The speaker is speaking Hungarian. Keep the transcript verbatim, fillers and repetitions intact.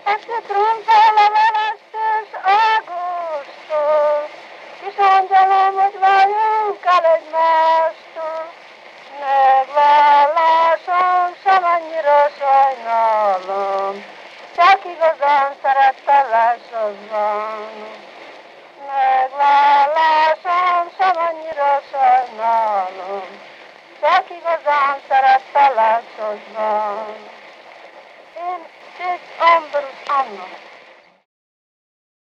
Este trompa leveleztés ágústól, kis angyalom, hogy váljunk el egymástól. Megvállásom sem annyira sajnálom, csak igazán szerettelek sosban. Megvállásom sem annyira sajnálom, csak igazán szerettelek sosban. Én Fitz Ambrose Anna.